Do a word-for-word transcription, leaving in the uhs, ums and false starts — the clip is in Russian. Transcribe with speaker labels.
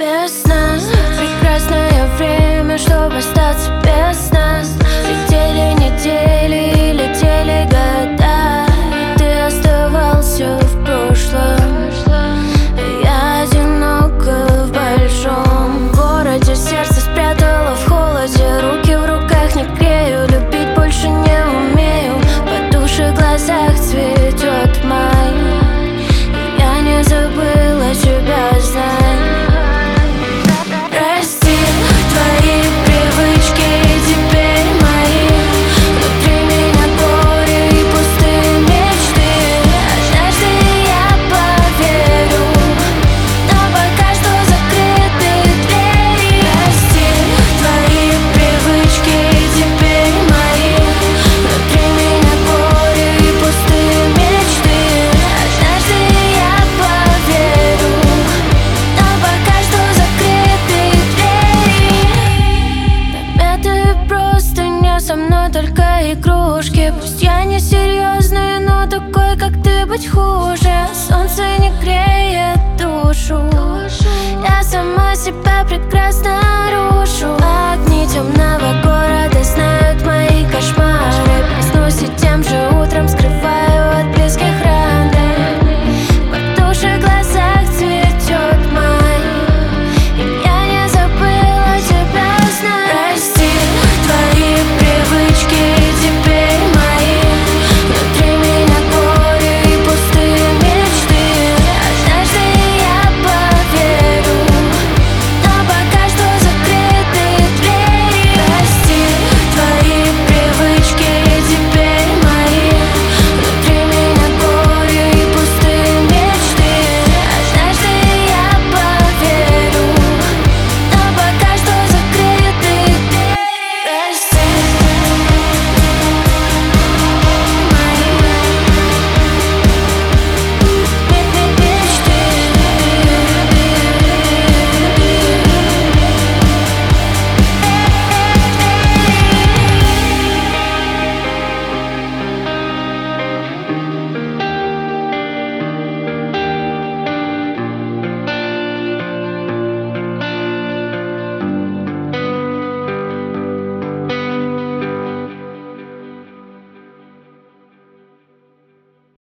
Speaker 1: без нас. Прекрасное время, чтобы остаться без нас. Летели недели, летели года, и ты оставался в прошлом. Я одинока в большом городе, сердце спрятала в холоде, руки в руках не грею, любить больше не умею. По душе в глазах цветет май, я не забыла тебя, знай. Прости, твои привычки теперь мои. Внутри меня горе и пустые мечты. Однажды я поверю, но пока что закрыты двери. Прости, твои привычки теперь мои. Внутри меня горе и пустые мечты. Однажды я поверю, но пока что закрыты двери. Наметы просто не со мной, только игрушки. Пусть я не серьезный, но такой, как ты, быть хуже. Солнце не греет душу, я сама себя прекрасно рушу. Огни темного города знают мои кошмары. Проснусь и тем же утром скрываю